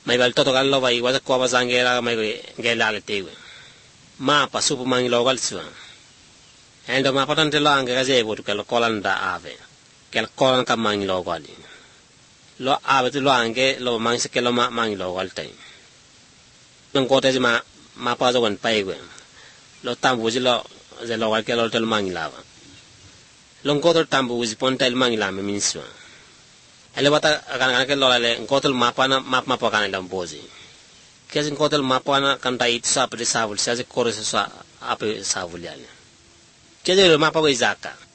mai bal toto gal lo vai wa ko ba zangela mai ngela le tewe ma pa supu mangi lo gal swa endo ma patante lo anga gaze botu kala kolanda ave kel kolan ka mangi lo gali lo ave tu lo ange lo mangi se kelo ma mangi lo gal tai non ko te ma pa zo wan pai we lo tambu ji lo ze lo gal kelo tel mangi lava lo ko to tambu ji pon tel mangi la me minswa ele bata kan ke lo le ko to ma pa na ma pa kan la mbozi kasi ko to ma pa na kan tai sa pre sa vul sa je kore sa ape sa vul ya le ke de ma pa we zaka